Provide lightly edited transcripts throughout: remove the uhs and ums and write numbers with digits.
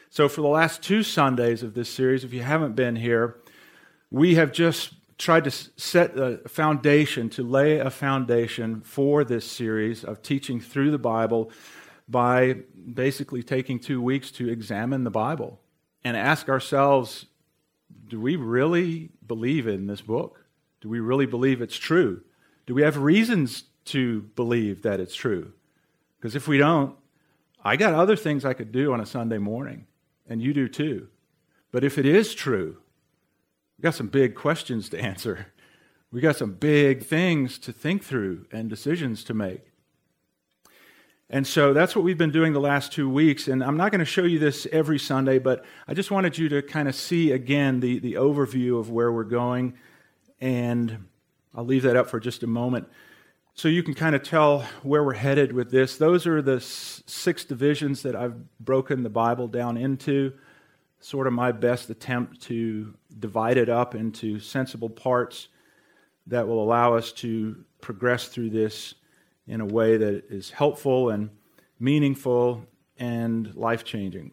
So for the last 2 Sundays of this series, if you haven't been here, we have just tried to set a foundation, to lay a foundation for this series of teaching through the Bible by basically taking 2 weeks to examine the Bible and ask ourselves, do we really believe in this book? Do we really believe it's true? Do we have reasons to believe that it's true? Because if we don't, I got other things I could do on a Sunday morning, and you do too. But if it is true, we've got some big questions to answer. We've got some big things to think through and decisions to make. And so that's what we've been doing the last 2 weeks. And I'm not going to show you this every Sunday, but I just wanted you to kind of see again the overview of where we're going. And I'll leave that up for just a moment so you can kind of tell where we're headed with this. Those are the 6 divisions that I've broken the Bible down into. Sort of my best attempt to divide it up into sensible parts that will allow us to progress through this in a way that is helpful and meaningful and life-changing.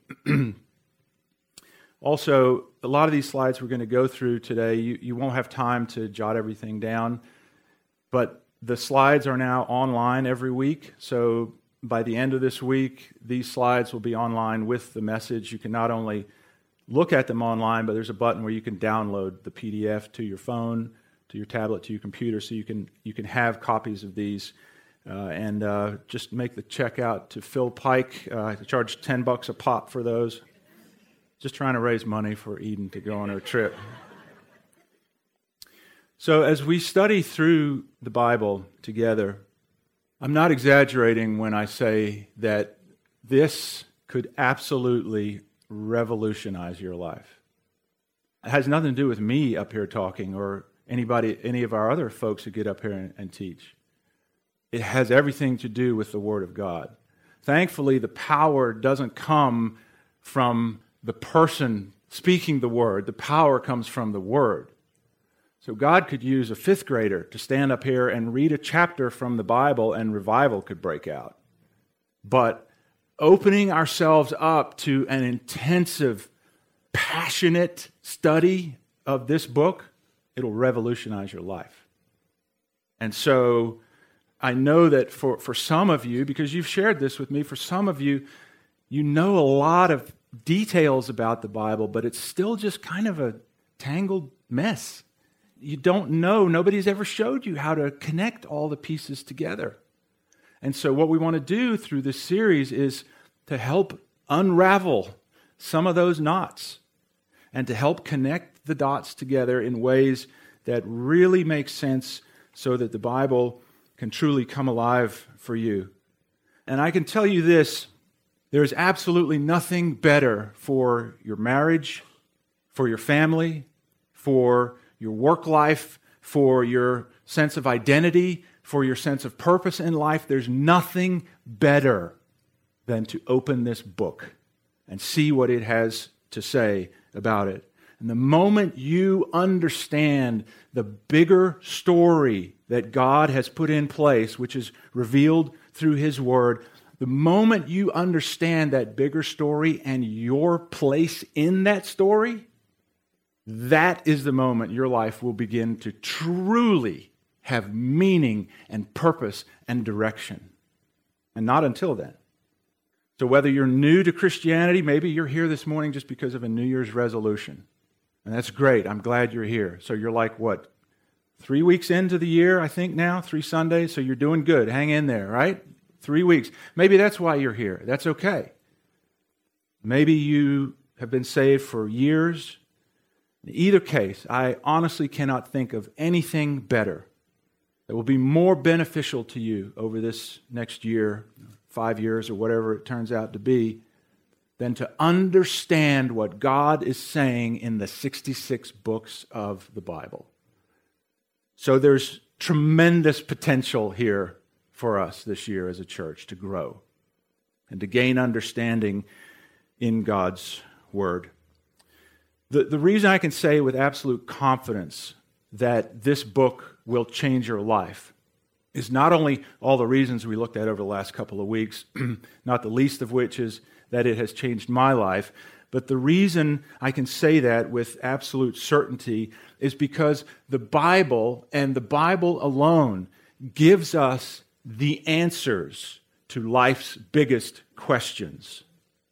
Also, a lot of these slides we're going to go through today, you won't have time to jot everything down, but the slides are now online every week, so by the end of this week, these slides will be online with the message. You can not only look at them online, but there's a button where you can download the PDF to your phone, to your tablet, to your computer, so you can have copies of these. And just make the check out to Phil Pike. I charge $10 a pop for those. Just trying to raise money for Eden to go on her trip. So as we study through the Bible together, I'm not exaggerating when I say that this could absolutely revolutionize your life. It has nothing to do with me up here talking or any of our other folks who get up here and teach. It has everything to do with the Word of God. Thankfully, the power doesn't come from the person speaking the Word. The power comes from the Word. So God could use a 5th grader to stand up here and read a chapter from the Bible and revival could break out. But opening ourselves up to an intensive, passionate study of this book, it'll revolutionize your life. And so I know that for some of you, because you've shared this with me, for some of you, you know a lot of details about the Bible, but it's still just kind of a tangled mess. You don't know, nobody's ever showed you how to connect all the pieces together. And so what we want to do through this series is to help unravel some of those knots and to help connect the dots together in ways that really make sense so that the Bible can truly come alive for you. And I can tell you this, there is absolutely nothing better for your marriage, for your family, for your work life, for your sense of identity, for your sense of purpose in life. There's nothing better than to open this book and see what it has to say about it. And the moment you understand the bigger story that God has put in place, which is revealed through His Word, the moment you understand that bigger story and your place in that story, that is the moment your life will begin to truly have meaning and purpose and direction. And not until then. So whether you're new to Christianity, maybe you're here this morning just because of a New Year's resolution. And that's great. I'm glad you're here. So you're like, what, 3 weeks into the year, I think now? 3 Sundays? So you're doing good. Hang in there, right? 3 weeks. Maybe that's why you're here. That's okay. Maybe you have been saved for years. In either case, I honestly cannot think of anything better that will be more beneficial to you over this next year, 5 years, or whatever it turns out to be, than to understand what God is saying in the 66 books of the Bible. So there's tremendous potential here for us this year as a church to grow and to gain understanding in God's Word. The reason I can say with absolute confidence that this book will change your life is not only all the reasons we looked at over the last couple of weeks, not the least of which is that it has changed my life, But the reason I can say that with absolute certainty is because the Bible and the Bible alone gives us the answers to life's biggest questions.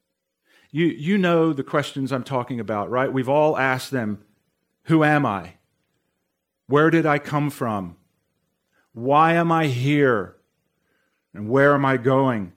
You know the questions I'm talking about, right? We've all asked them, who am I? Where did I come from? Why am I here? And where am I going?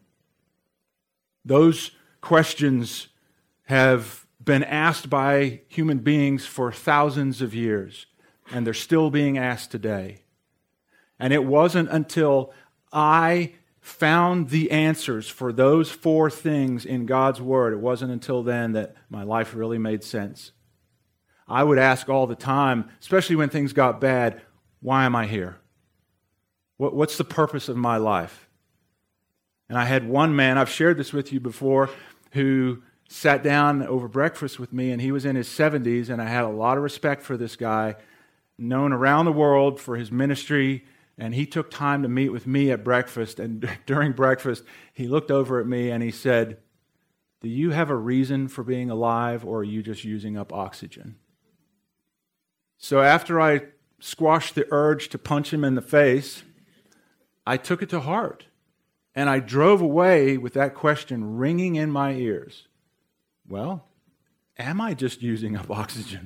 Those questions have been asked by human beings for thousands of years, and they're still being asked today. And it wasn't until I found the answers for those four things in God's Word, it wasn't until then that my life really made sense. I would ask all the time, especially when things got bad, why am I here? What's the purpose of my life? And I had one man, I've shared this with you before, who sat down over breakfast with me, and he was in his 70s, and I had a lot of respect for this guy, known around the world for his ministry, and he took time to meet with me at breakfast, and during breakfast, he looked over at me and he said, do you have a reason for being alive, or are you just using up oxygen? So after I squashed the urge to punch him in the face, I took it to heart. And I drove away with that question ringing in my ears. Well, am I just using up oxygen?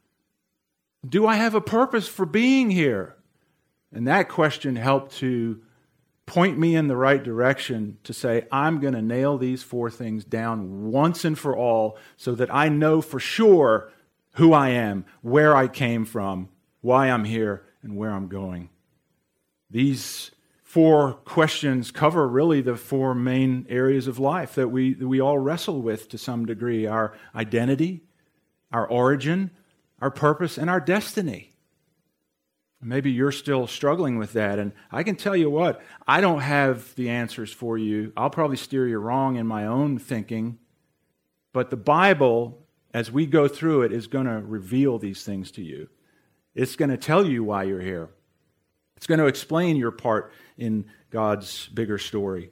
Do I have a purpose for being here? And that question helped to point me in the right direction to say, I'm going to nail these four things down once and for all so that I know for sure who I am, where I came from, why I'm here, and where I'm going. These four questions cover really the four main areas of life that we all wrestle with to some degree: our identity, our origin, our purpose, and our destiny. Maybe you're still struggling with that, and I can tell you what, I don't have the answers for you. I'll probably steer you wrong in my own thinking, but the Bible, as we go through it, is going to reveal these things to you. It's going to tell you why you're here. It's going to explain your part in God's bigger story.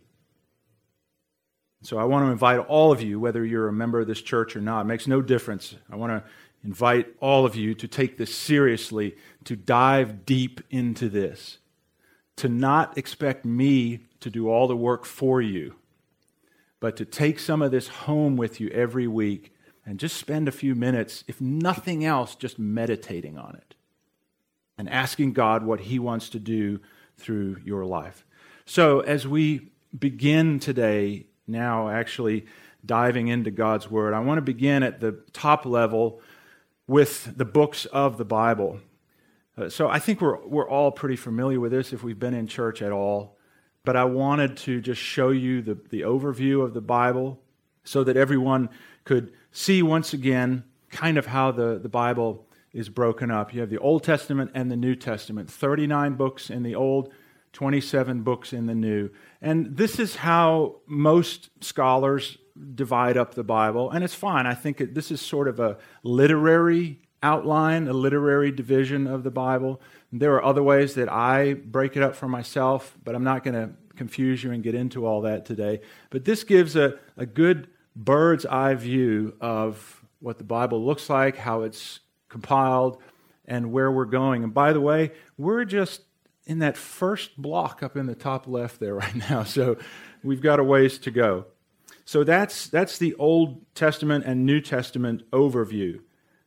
So I want to invite all of you, whether you're a member of this church or not, it makes no difference. I want to invite all of you to take this seriously, to dive deep into this, to not expect me to do all the work for you, but to take some of this home with you every week and just spend a few minutes, if nothing else, just meditating on it and asking God what He wants to do through your life. So as we begin today, now actually diving into God's Word, I want to begin at the top level with the books of the Bible. So I think we're all pretty familiar with this if we've been in church at all, but I wanted to just show you the overview of the Bible so that everyone could see once again kind of how the Bible is broken up. You have the Old Testament and the New Testament, 39 books in the Old, 27 books in the New. And this is how most scholars divide up the Bible, and it's fine. I think this is sort of a literary outline, a literary division of the Bible. And there are other ways that I break it up for myself, but I'm not going to confuse you and get into all that today. But this gives a good bird's eye view of what the Bible looks like, how it's compiled, and where we're going. And by the way, we're just in that first block up in the top left there right now, so we've got a ways to go. So that's the Old Testament and New Testament overview.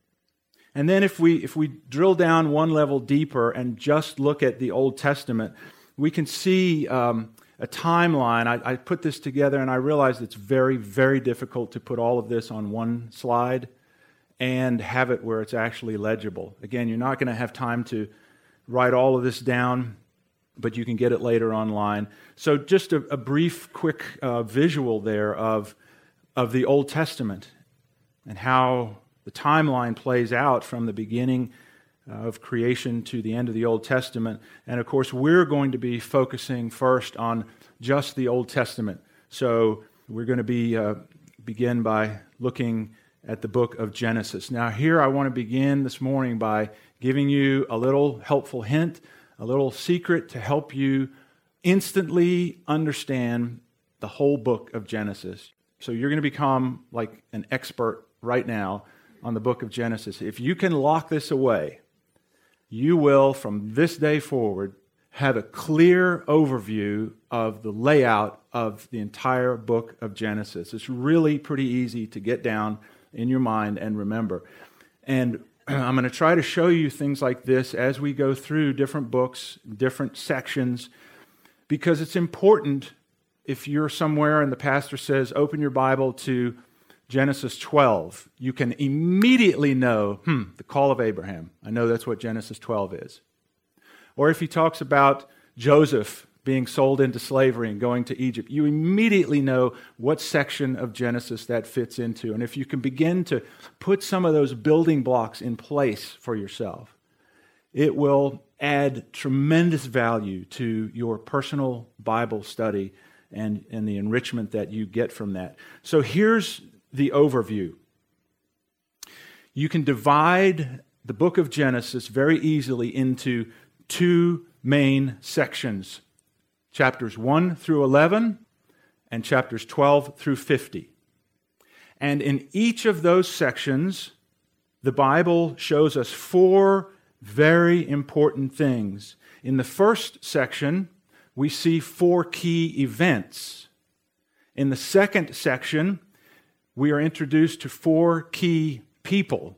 And then if we drill down one level deeper and just look at the Old Testament, we can see a timeline. I put this together and I realized it's very, very difficult to put all of this on one slide and have it where it's actually legible. Again, you're not going to have time to write all of this down, but you can get it later online. So just a brief, quick visual there of the Old Testament and how the timeline plays out from the beginning of creation to the end of the Old Testament. And of course, we're going to be focusing first on just the Old Testament. So we're going to begin by looking at the book of Genesis. Now here I want to begin this morning by giving you a little helpful hint, a little secret to help you instantly understand the whole book of Genesis. So you're going to become like an expert right now on the book of Genesis. If you can lock this away, you will, from this day forward, have a clear overview of the layout of the entire book of Genesis. It's really pretty easy to get down in your mind and remember. And I'm going to try to show you things like this as we go through different books, different sections, because it's important. If you're somewhere and the pastor says, open your Bible to Genesis 12, you can immediately know, the call of Abraham. I know that's what Genesis 12 is. Or if he talks about Joseph being sold into slavery and going to Egypt, you immediately know what section of Genesis that fits into. And if you can begin to put some of those building blocks in place for yourself, it will add tremendous value to your personal Bible study and the enrichment that you get from that. So here's the overview. You can divide the book of Genesis very easily into two main sections, chapters 1 through 11 and chapters 12 through 50. And in each of those sections, the Bible shows us four very important things. In the first section, we see four key events. In the second section, we are introduced to four key people.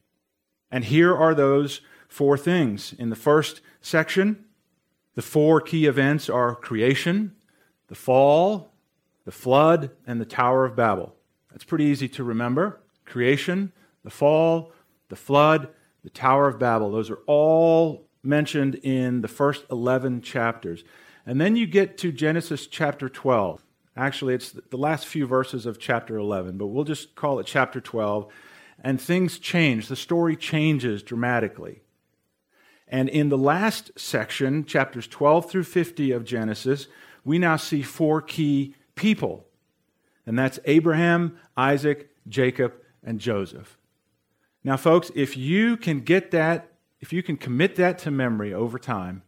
And here are those four things. In the first section, the four key events are creation, the fall, the flood, and the Tower of Babel. That's pretty easy to remember. Creation, the fall, the flood, the Tower of Babel. Those are all mentioned in the first 11 chapters. And then you get to Genesis chapter 12. Actually, it's the last few verses of chapter 11, but we'll just call it chapter 12. And things change. The story changes dramatically. And in the last section, chapters 12 through 50 of Genesis, we now see four key people. And that's Abraham, Isaac, Jacob, and Joseph. Now, folks, if you can get that, if you can commit that to memory over time,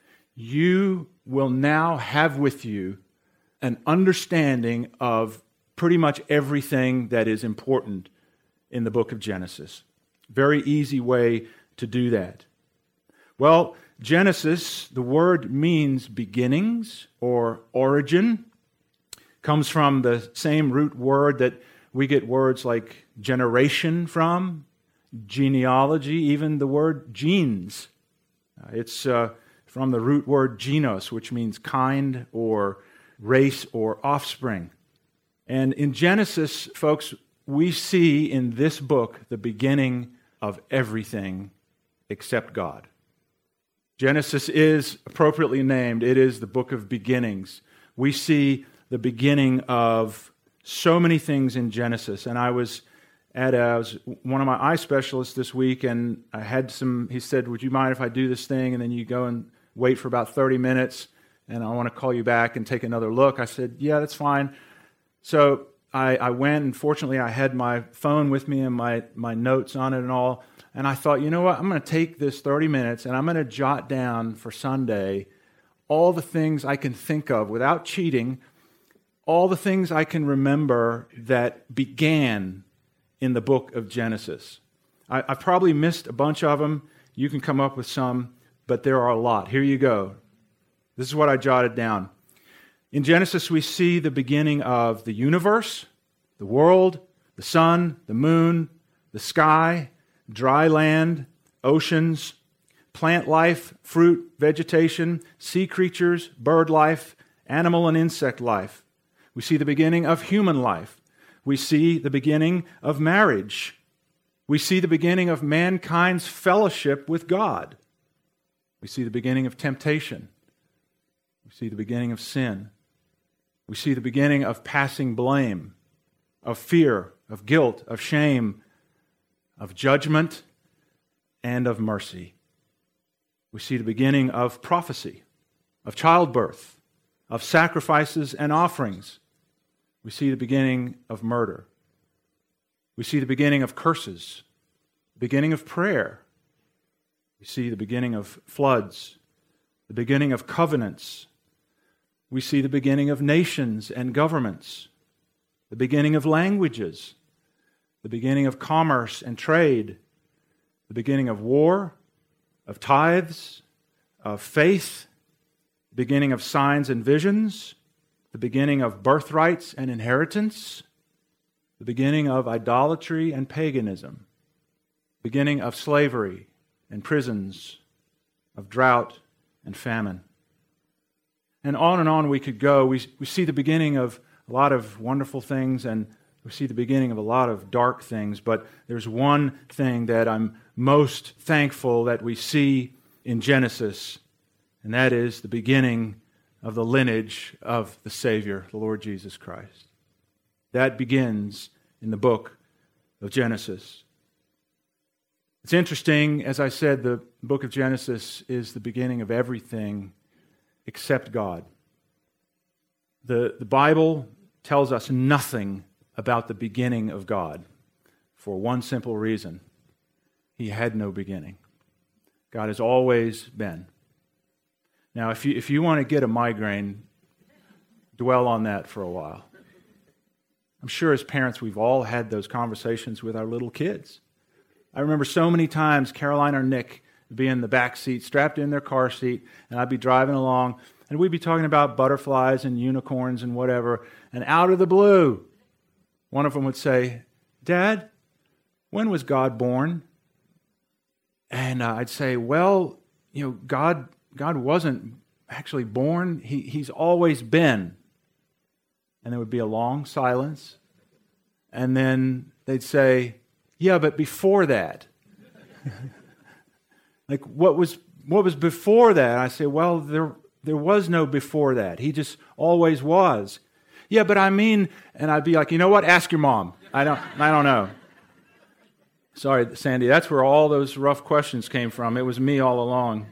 you will now have with you an understanding of pretty much everything that is important in the book of Genesis. Very easy way to do that. Well, Genesis, the word means beginnings or origin. Comes from the same root word that we get words like generation from, genealogy, even the word genes. It's from the root word genos, which means kind or race or offspring. And in Genesis, folks, we see in this book the beginning of everything except God. Genesis is appropriately named. It is the book of beginnings. We see the beginning of so many things in Genesis. And I was one of my eye specialists this week, and he said, would you mind if I do this thing? And then you go and wait for about 30 minutes, and I want to call you back and take another look. I said, yeah, that's fine. So I went, and fortunately I had my phone with me and my notes on it and all. And I thought, you know what, I'm going to take this 30 minutes and I'm going to jot down for Sunday all the things I can think of without cheating, all the things I can remember that began in the book of Genesis. I've probably missed a bunch of them. You can come up with some, but there are a lot. Here you go. This is what I jotted down. In Genesis, we see the beginning of the universe, the world, the sun, the moon, the sky, dry land, oceans, plant life, fruit, vegetation, sea creatures, bird life, animal and insect life. We see the beginning of human life. We see the beginning of marriage. We see the beginning of mankind's fellowship with God. We see the beginning of temptation. We see the beginning of sin. We see the beginning of passing blame, of fear, of guilt, of shame, of judgment, and of mercy. We see the beginning of prophecy, of childbirth, of sacrifices and offerings. We see the beginning of murder. We see the beginning of curses, the beginning of prayer. We see the beginning of floods, the beginning of covenants. We see the beginning of nations and governments. the beginning of languages, the beginning of commerce and trade, the beginning of war, of tithes, of faith, the beginning of signs and visions, the beginning of birthrights and inheritance, the beginning of idolatry and paganism, the beginning of slavery and prisons, of drought and famine. And on we could go. We see the beginning of a lot of wonderful things, and we see the beginning of a lot of dark things, but there's one thing that I'm most thankful that we see in Genesis, and that is the beginning of the lineage of the Savior, the Lord Jesus Christ. That begins in the book of Genesis. It's interesting, as I said, the book of Genesis is the beginning of everything except God. The Bible tells us nothing about the beginning of God for one simple reason. He had no beginning. God has always been. Now, if you want to get a migraine, dwell on that for a while. I'm sure as parents we've all had those conversations with our little kids. I remember so many times Caroline or Nick would be in the back seat, strapped in their car seat, and I'd be driving along, and we'd be talking about butterflies and unicorns and whatever, and out of the blue, one of them would say, "Dad, when was God born?" And I'd say, "Well, God wasn't actually born. He's always been." And there would be a long silence. And then they'd say, "Yeah, but before that." Like, what was before that? I say, "Well, there was no before that. He just always was." "Yeah, but I mean," and I'd be like, "You know what? Ask your mom. I don't know." Sorry, Sandy, that's where all those rough questions came from. It was me all along.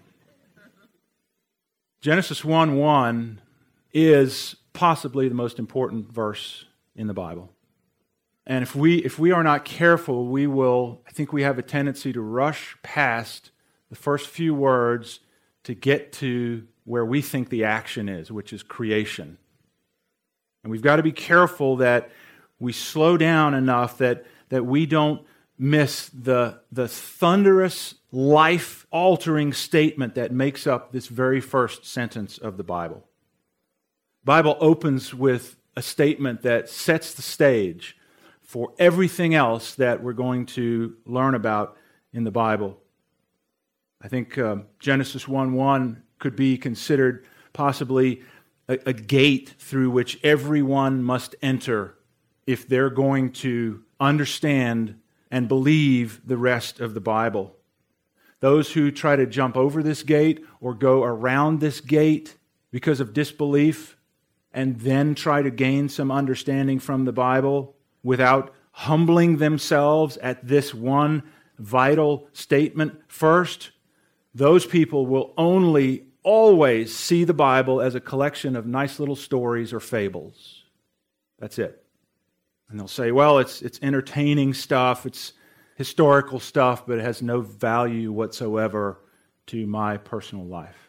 Genesis 1:1 is possibly the most important verse in the Bible. And if we are not careful, I think we have a tendency to rush past the first few words to get to where we think the action is, which is creation. And we've got to be careful that we slow down enough that we don't miss the thunderous, life-altering statement that makes up this very first sentence of the Bible. The Bible opens with a statement that sets the stage for everything else that we're going to learn about in the Bible. I think Genesis 1:1 could be considered possibly a gate through which everyone must enter if they're going to understand and believe the rest of the Bible. Those who try to jump over this gate or go around this gate because of disbelief and then try to gain some understanding from the Bible without humbling themselves at this one vital statement first, those people will only always see the Bible as a collection of nice little stories or fables. That's it. And they'll say, well, it's entertaining stuff, it's historical stuff, but it has no value whatsoever to my personal life.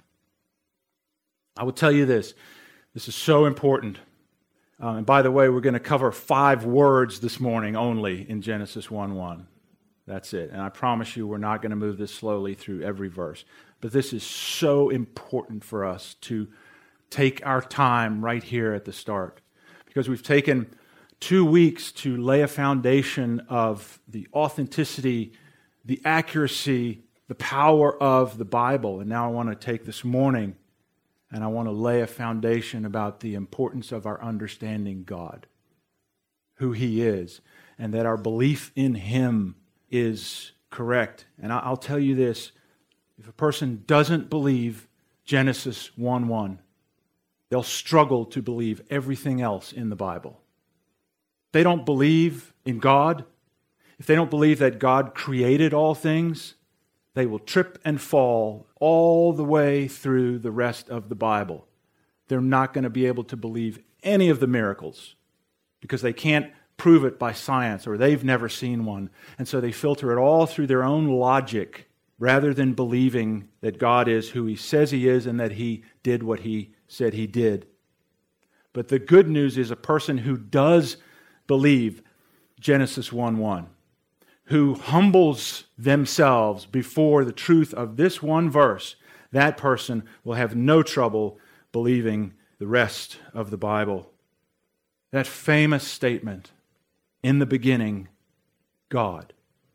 I will tell you this is so important. And by the way, we're going to cover 5 words this morning only in Genesis 1:1. That's it. And I promise you we're not going to move this slowly through every verse. But this is so important for us to take our time right here at the start. Because we've taken 2 weeks to lay a foundation of the authenticity, the accuracy, the power of the Bible. And now I want to take this morning and I want to lay a foundation about the importance of our understanding God, who He is, and that our belief in Him is correct. And I'll tell you this, if a person doesn't believe Genesis 1:1, they'll struggle to believe everything else in the Bible. They don't believe in God. If they don't believe that God created all things, they will trip and fall all the way through the rest of the Bible. They're not going to be able to believe any of the miracles because they can't prove it by science or they've never seen one. And so they filter it all through their own logic rather than believing that God is who He says He is and that He did what He said He did. But the good news is a person who does believe Genesis 1:1, who humbles themselves before the truth of this one verse, that person will have no trouble believing the rest of the Bible. That famous statement, in the beginning, God.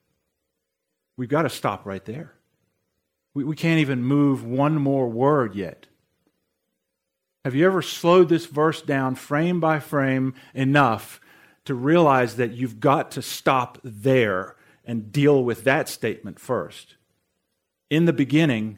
We've got to stop right there. We can't even move one more word yet. Have you ever slowed this verse down frame by frame enough to realize that you've got to stop there and deal with that statement first? In the beginning,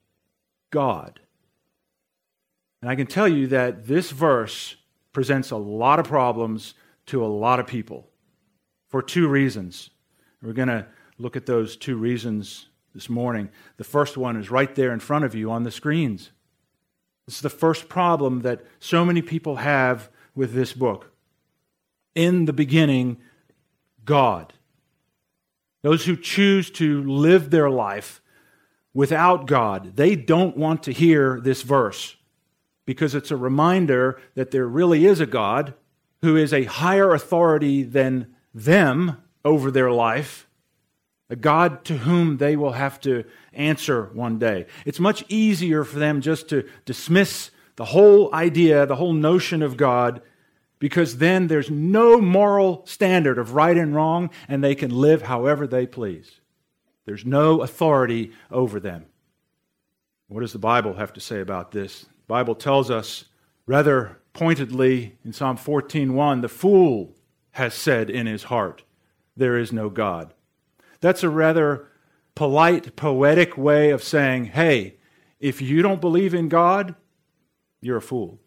God. And I can tell you that this verse presents a lot of problems to a lot of people for two reasons. We're going to look at those two reasons this morning. The first one is right there in front of you on the screens. This is the first problem that so many people have with this book. In the beginning, God. Those who choose to live their life without God, they don't want to hear this verse because it's a reminder that there really is a God who is a higher authority than them over their life, a God to whom they will have to answer one day. It's much easier for them just to dismiss the whole idea, the whole notion of God, because then there's no moral standard of right and wrong, and they can live however they please. There's no authority over them. What does the Bible have to say about this? The Bible tells us rather pointedly in Psalm 14:1, the fool has said in his heart, there is no God. That's a rather polite, poetic way of saying, hey, if you don't believe in God, you're a fool.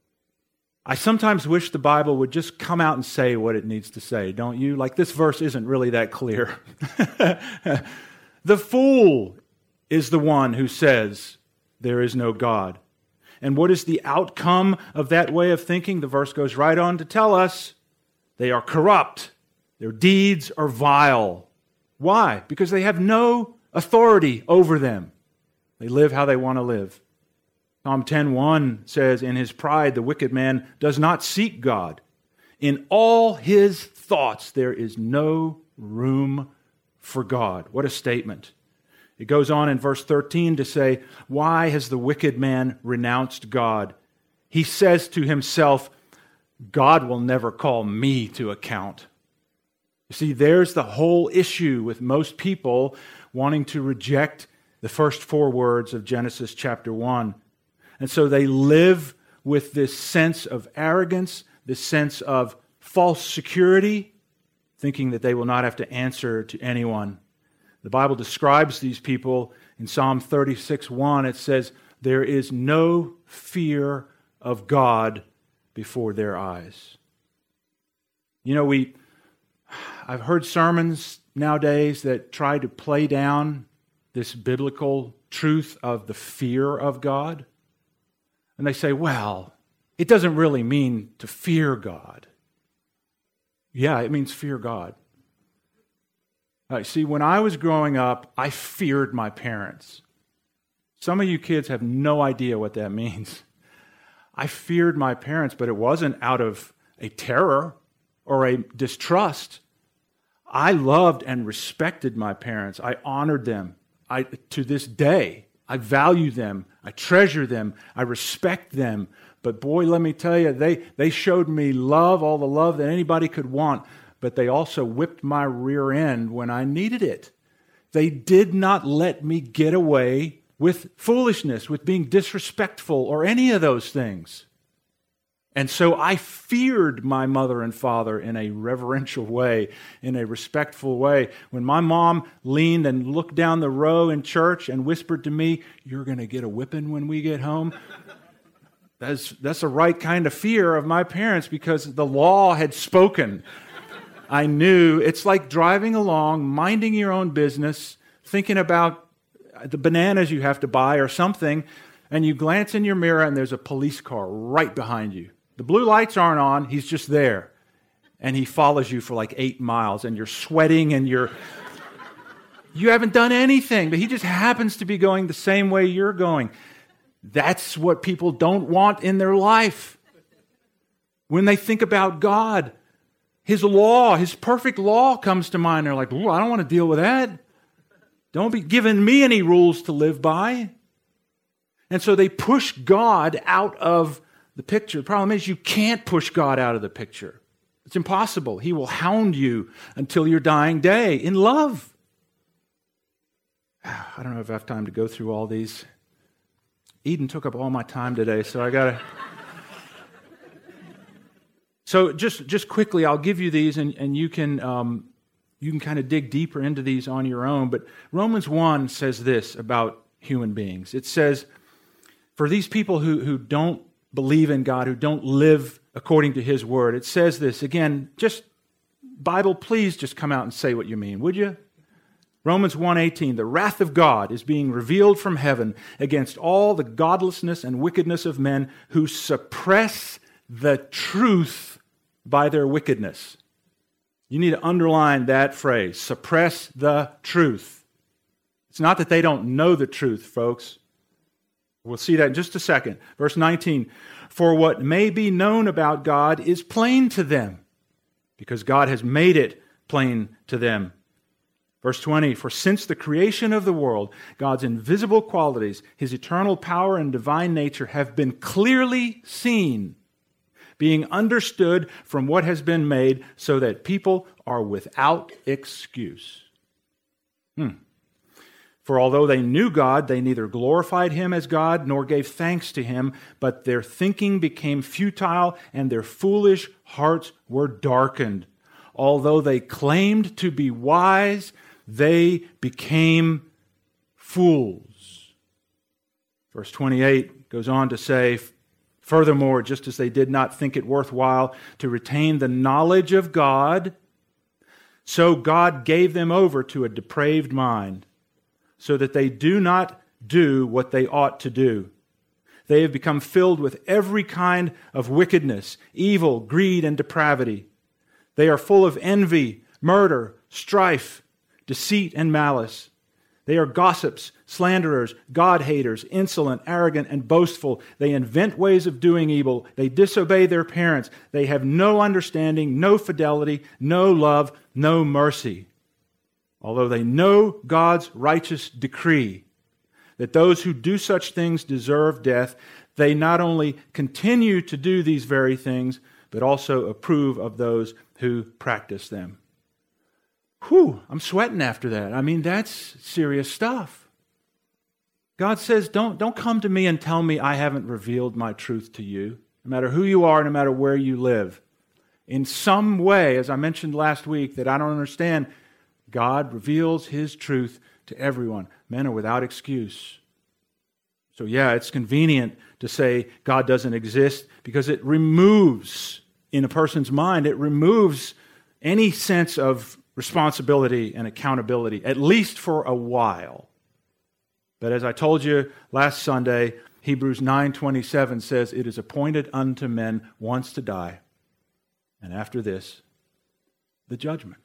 I sometimes wish the Bible would just come out and say what it needs to say, don't you? Like, this verse isn't really that clear. The fool is the one who says there is no God. And what is the outcome of that way of thinking? The verse goes right on to tell us they are corrupt. Their deeds are vile. Why? Because they have no authority over them. They live how they want to live. Psalm 10:1 says, in his pride, the wicked man does not seek God. In all his thoughts, there is no room for God. What a statement. It goes on in verse 13 to say, why has the wicked man renounced God? He says to himself, God will never call me to account. You see, there's the whole issue with most people wanting to reject the first four words of Genesis chapter 1. And so they live with this sense of arrogance, this sense of false security, thinking that they will not have to answer to anyone. The Bible describes these people in Psalm 36:1. It says, there is no fear of God before their eyes. You know, I've heard sermons nowadays that try to play down this biblical truth of the fear of God. And they say, well, it doesn't really mean to fear God. Yeah, it means fear God. See, when I was growing up, I feared my parents. Some of you kids have no idea what that means. I feared my parents, but it wasn't out of a terror or a distrust. I loved and respected my parents. I honored them. To this day, I value them. I treasure them. I respect them. But boy, let me tell you, they showed me love, all the love that anybody could want, but they also whipped my rear end when I needed it. They did not let me get away with foolishness, with being disrespectful or any of those things. And so I feared my mother and father in a reverential way, in a respectful way. When my mom leaned and looked down the row in church and whispered to me, you're going to get a whipping when we get home, that's the right kind of fear of my parents because the law had spoken. I knew it's like driving along, minding your own business, thinking about the bananas you have to buy or something, and you glance in your mirror and there's a police car right behind you. The blue lights aren't on, he's just there. And he follows you for like 8 miles and you're sweating and you haven't done anything, but he just happens to be going the same way you're going. That's what people don't want in their life. When they think about God, His law, His perfect law comes to mind. They're like, I don't want to deal with that. Don't be giving me any rules to live by. And so they push God out of the picture. The problem is you can't push God out of the picture. It's impossible. He will hound you until your dying day in love. I don't know if I have time to go through all these. Eden took up all my time today, so I got to... So just quickly, I'll give you these, and you can kind of dig deeper into these on your own. But Romans 1 says this about human beings. It says, for these people who don't believe in God, who don't live according to His Word, it says this. Again, just Bible, please just come out and say what you mean, would you? Romans 1:18, the wrath of God is being revealed from heaven against all the godlessness and wickedness of men who suppress the truth by their wickedness. You need to underline that phrase, suppress the truth. It's not that they don't know the truth, folks. We'll see that in just a second. Verse 19, for what may be known about God is plain to them, because God has made it plain to them. Verse 20, for since the creation of the world, God's invisible qualities, His eternal power and divine nature have been clearly seen, being understood from what has been made, so that people are without excuse. For although they knew God, they neither glorified Him as God nor gave thanks to Him, but their thinking became futile and their foolish hearts were darkened. Although they claimed to be wise, they became fools. Verse 28 goes on to say, furthermore, just as they did not think it worthwhile to retain the knowledge of God, so God gave them over to a depraved mind, so that they do not do what they ought to do. They have become filled with every kind of wickedness, evil, greed, and depravity. They are full of envy, murder, strife, deceit, and malice. They are gossips, slanderers, God-haters, insolent, arrogant, and boastful. They invent ways of doing evil. They disobey their parents. They have no understanding, no fidelity, no love, no mercy. Although they know God's righteous decree that those who do such things deserve death, they not only continue to do these very things, but also approve of those who practice them. Whew, I'm sweating after that. I mean, that's serious stuff. God says, don't come to me and tell me I haven't revealed my truth to you, no matter who you are, no matter where you live. In some way, as I mentioned last week, that I don't understand, God reveals His truth to everyone. Men are without excuse. So yeah, it's convenient to say God doesn't exist because it removes, in a person's mind, it removes any sense of responsibility and accountability, at least for a while. But as I told you last Sunday, Hebrews 9:27 says, it is appointed unto men once to die, and after this, the judgment.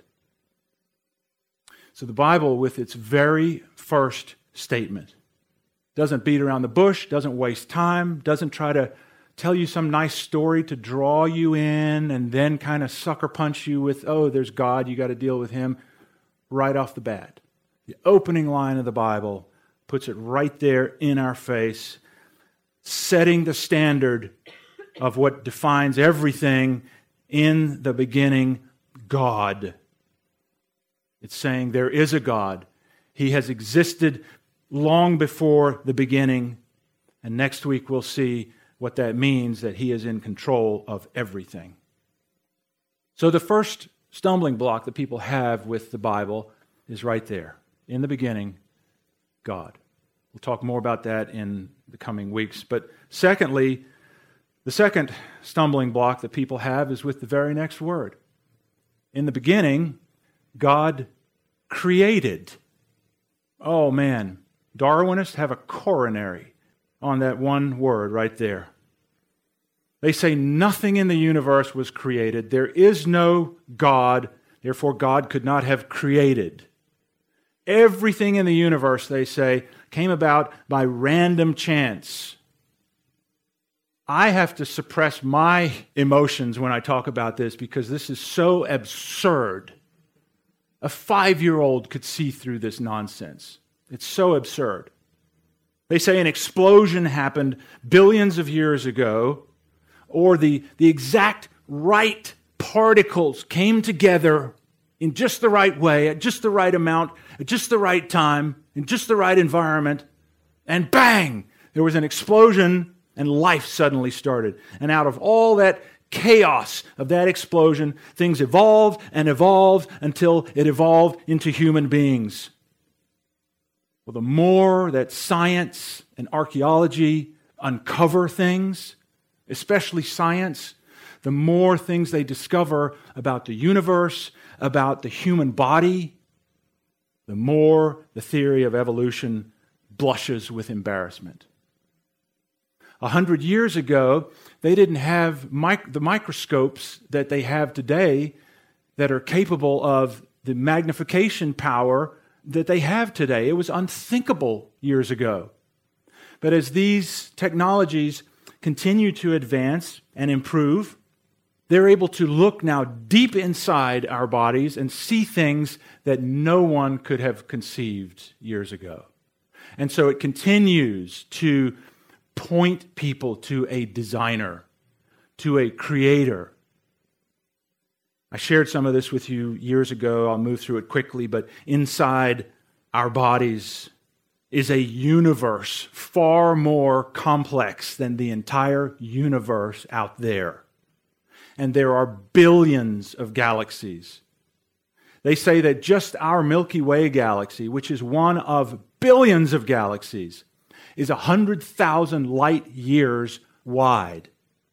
So the Bible, with its very first statement, doesn't beat around the bush, doesn't waste time, doesn't try to tell you some nice story to draw you in and then kind of sucker punch you with, oh, there's God, you got to deal with Him, right off the bat. The opening line of the Bible puts it right there in our face, setting the standard of what defines everything. In the beginning, God. It's saying there is a God. He has existed long before the beginning. And next week we'll see what that means, that He is in control of everything. So the first stumbling block that people have with the Bible is right there. In the beginning, God. We'll talk more about that in the coming weeks. But secondly, the second stumbling block that people have is with the very next word. In the beginning, God created. Oh man, Darwinists have a coronary on that one word right there. They say nothing in the universe was created. There is no God, therefore God could not have created. Everything in the universe, they say, came about by random chance. I have to suppress my emotions when I talk about this because this is so absurd. A 5-year-old could see through this nonsense. It's so absurd. They say an explosion happened billions of years ago, or the exact right particles came together in just the right way, at just the right amount, at just the right time, in just the right environment, and bang, there was an explosion and life suddenly started. And out of all that chaos of that explosion, things evolved and evolved until it evolved into human beings. Well, the more that science and archaeology uncover things, especially science, the more things they discover about the universe, about the human body, the more the theory of evolution blushes with embarrassment. 100 years ago, they didn't have the microscopes that they have today that are capable of the magnification power that they have today. It was unthinkable years ago. But as these technologies continue to advance and improve, they're able to look now deep inside our bodies and see things that no one could have conceived years ago. And so it continues to point people to a designer, to a creator. I shared some of this with you years ago. I'll move through it quickly, but inside our bodies is a universe far more complex than the entire universe out there. And there are billions of galaxies. They say that just our Milky Way galaxy, which is one of billions of galaxies, is 100,000 light years wide.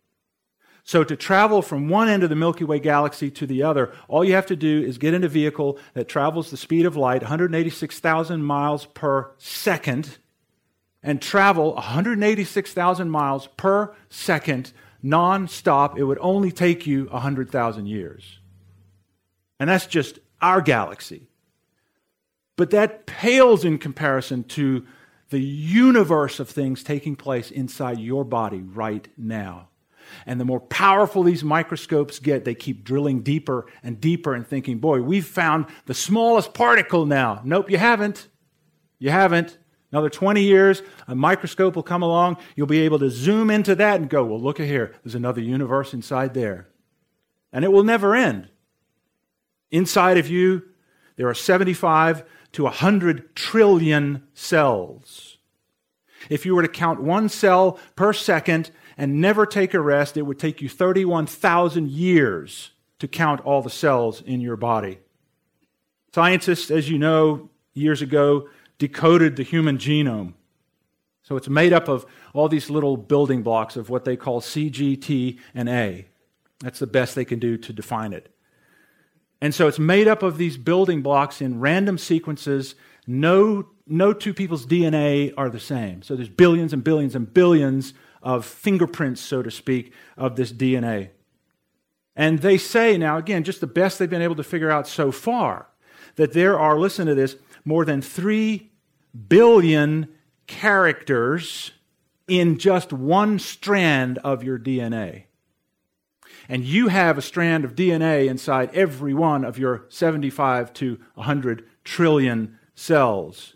So to travel from one end of the Milky Way galaxy to the other, all you have to do is get in a vehicle that travels the speed of light, 186,000 miles per second, and travel 186,000 miles per second non-stop. It would only take you 100,000 years. And that's just our galaxy. But that pales in comparison to the universe of things taking place inside your body right now. And the more powerful these microscopes get, they keep drilling deeper and deeper and thinking, boy, we've found the smallest particle now. Nope, you haven't. You haven't. Another 20 years, a microscope will come along. You'll be able to zoom into that and go, well, look at here. There's another universe inside there. And it will never end. Inside of you, there are 75 to 100 trillion cells. If you were to count one cell per second and never take a rest, it would take you 31,000 years to count all the cells in your body. Scientists, as you know, years ago, decoded the human genome. So it's made up of all these little building blocks of what they call C, G, T, and A. That's the best they can do to define it. And so it's made up of these building blocks in random sequences. No two people's DNA are the same. So there's billions and billions and billions of fingerprints, so to speak, of this DNA. And they say now, again, just the best they've been able to figure out so far, that there are, listen to this, more than 3 billion characters in just one strand of your DNA. And you have a strand of DNA inside every one of your 75 to 100 trillion cells.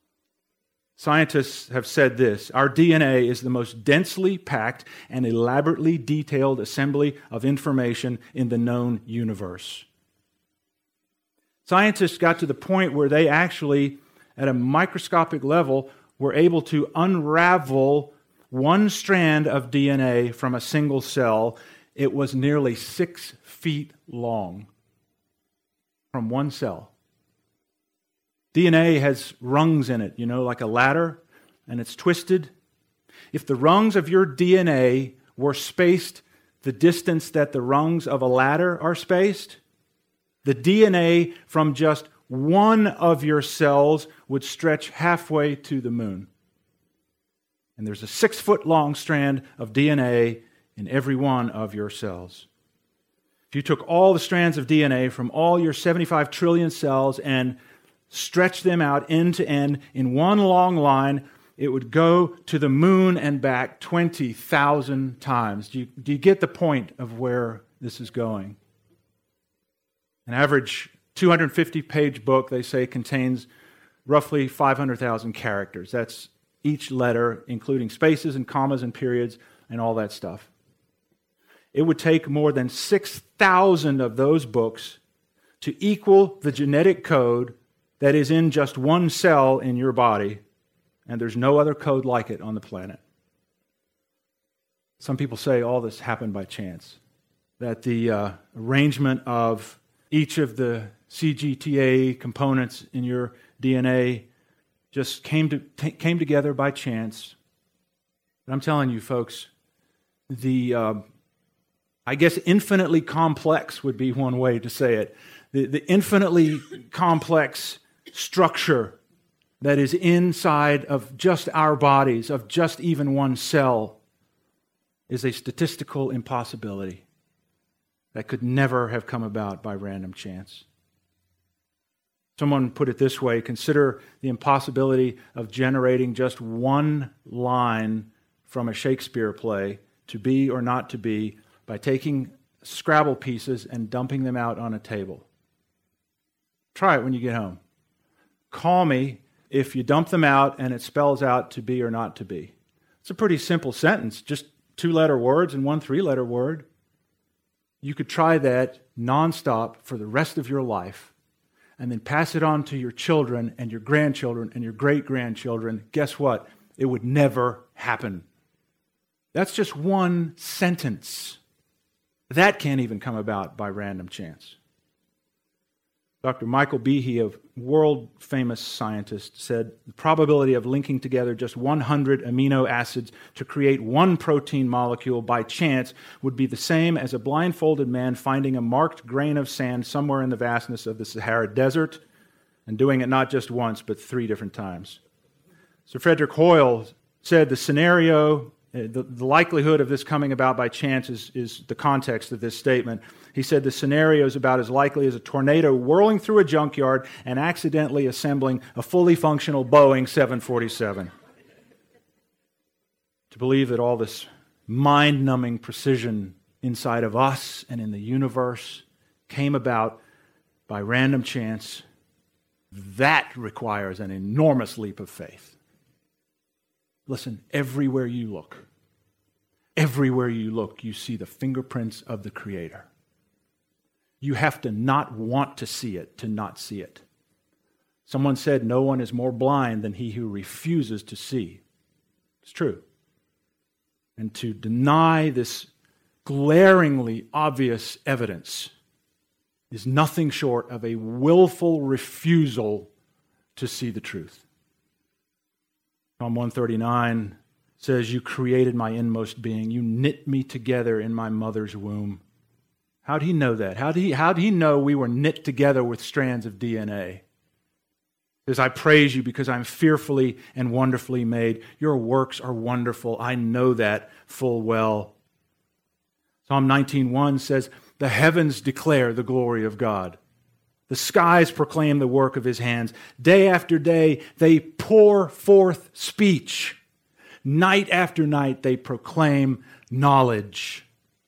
Scientists have said this: our DNA is the most densely packed and elaborately detailed assembly of information in the known universe. Scientists got to the point where they actually, at a microscopic level, were able to unravel one strand of DNA from a single cell. It was nearly 6 feet long from one cell. DNA has rungs in it, like a ladder, and it's twisted. If the rungs of your DNA were spaced the distance that the rungs of a ladder are spaced, the DNA from just one of your cells would stretch halfway to the moon. And there's a 6-foot-long strand of DNA in every one of your cells. If you took all the strands of DNA from all your 75 trillion cells and stretched them out end to end in one long line, it would go to the moon and back 20,000 times. Do you get the point of where this is going? An average 250-page book, they say, contains roughly 500,000 characters. That's each letter, including spaces and commas and periods and all that stuff. It would take more than 6,000 of those books to equal the genetic code that is in just one cell in your body, and there's no other code like it on the planet. Some people say all this happened by chance, that the arrangement of each of the CGTA components in your DNA just came together by chance. But I'm telling you, folks, I guess infinitely complex would be one way to say it. The infinitely complex structure that is inside of just our bodies, of just even one cell, is a statistical impossibility that could never have come about by random chance. Someone put it this way: consider the impossibility of generating just one line from a Shakespeare play, to be or not to be, by taking Scrabble pieces and dumping them out on a table. Try it when you get home. Call me if you dump them out and it spells out to be or not to be. It's a pretty simple sentence, just 2-letter words and 1 3-letter word. You could try that nonstop for the rest of your life and then pass it on to your children and your grandchildren and your great-grandchildren. Guess what? It would never happen. That's just one sentence. That can't even come about by random chance. Dr. Michael Behe, a world-famous scientist, said the probability of linking together just 100 amino acids to create one protein molecule by chance would be the same as a blindfolded man finding a marked grain of sand somewhere in the vastness of the Sahara Desert and doing it not just once, but 3 different times. Sir Frederick Hoyle said the scenario, the likelihood of this coming about by chance is the context of this statement. He said the scenario is about as likely as a tornado whirling through a junkyard and accidentally assembling a fully functional Boeing 747. To believe that all this mind-numbing precision inside of us and in the universe came about by random chance, that requires an enormous leap of faith. Listen, everywhere you look, you see the fingerprints of the Creator. You have to not want to see it to not see it. Someone said no one is more blind than he who refuses to see. It's true. And to deny this glaringly obvious evidence is nothing short of a willful refusal to see the truth. Psalm 139 says, "You created my inmost being. You knit me together in my mother's womb." How did he know that? How did he know we were knit together with strands of DNA? He says, "I praise you because I'm fearfully and wonderfully made. Your works are wonderful. I know that full well." Psalm 19:1 says, "The heavens declare the glory of God. The skies proclaim the work of his hands. Day after day, they pour forth speech. Night after night, they proclaim knowledge."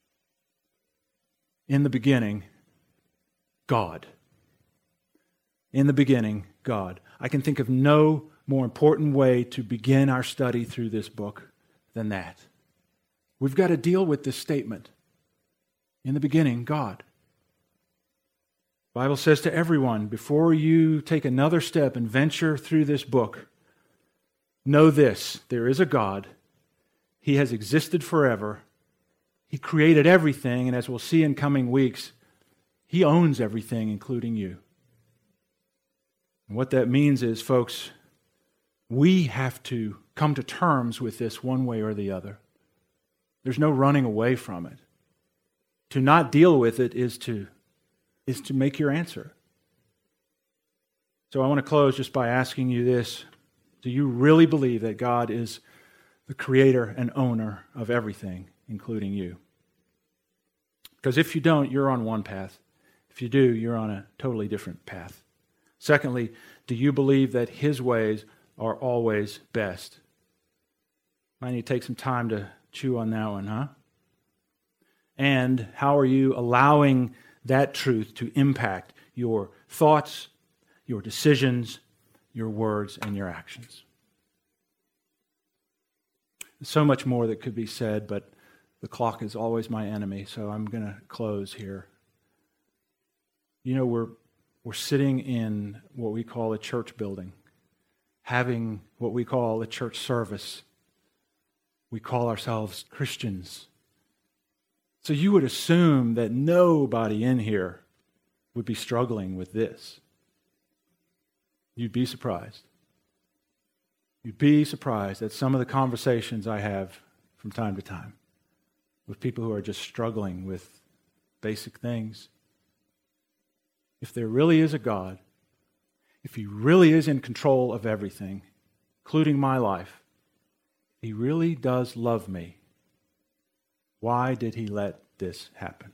In the beginning, God. In the beginning, God. I can think of no more important way to begin our study through this book than that. We've got to deal with this statement. In the beginning, God. The Bible says to everyone, before you take another step and venture through this book, know this: there is a God. He has existed forever. He created everything, and as we'll see in coming weeks, He owns everything, including you. And what that means is, folks, we have to come to terms with this one way or the other. There's no running away from it. To not deal with it is to make your answer. So I want to close just by asking you this: do you really believe that God is the creator and owner of everything, including you? Because if you don't, you're on one path. If you do, you're on a totally different path. Secondly, do you believe that His ways are always best? Might need to take some time to chew on that one, huh? And how are you allowing that truth to impact your thoughts, your decisions, your words, and your actions? There's so much more that could be said, but the clock is always my enemy, so I'm going to close here. You know, we're sitting in what we call a church building, having what we call a church service. We call ourselves Christians. So you would assume that nobody in here would be struggling with this. You'd be surprised. You'd be surprised at some of the conversations I have from time to time with people who are just struggling with basic things. If there really is a God, if He really is in control of everything, including my life, He really does love me, why did He let this happen?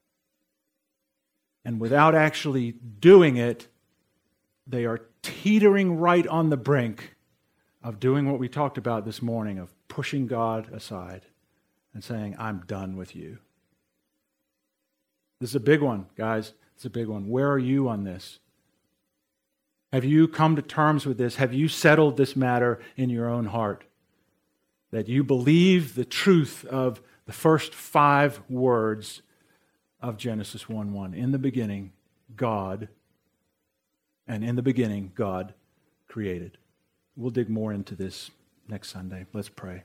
And without actually doing it, they are teetering right on the brink of doing what we talked about this morning, of pushing God aside and saying, I'm done with you. This is a big one, guys. It's a big one. Where are you on this? Have you come to terms with this? Have you settled this matter in your own heart? That you believe the truth of the first 5 words of Genesis 1:1. In the beginning, God, and in the beginning, God created. We'll dig more into this next Sunday. Let's pray.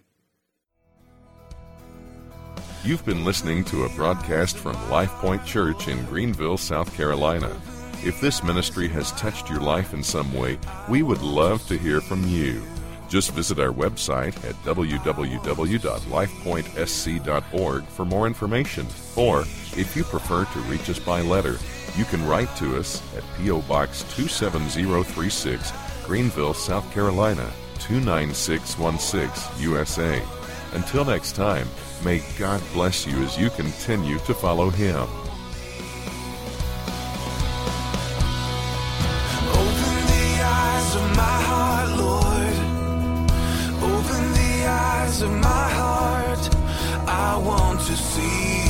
You've been listening to a broadcast from Life Point Church in Greenville, South Carolina. If this ministry has touched your life in some way, we would love to hear from you. Just visit our website at www.lifepointsc.org for more information. Or, if you prefer to reach us by letter, you can write to us at P.O. Box 27036, Greenville, South Carolina, 29616, USA. Until next time, may God bless you as you continue to follow Him. Open the eyes of my heart, Lord. Open the eyes of my heart. I want to see